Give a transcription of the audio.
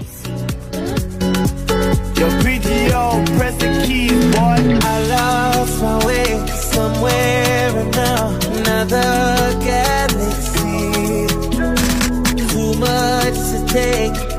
Your PTO, press the keys, boy. I lost my way somewhere in another galaxy. Too much to take.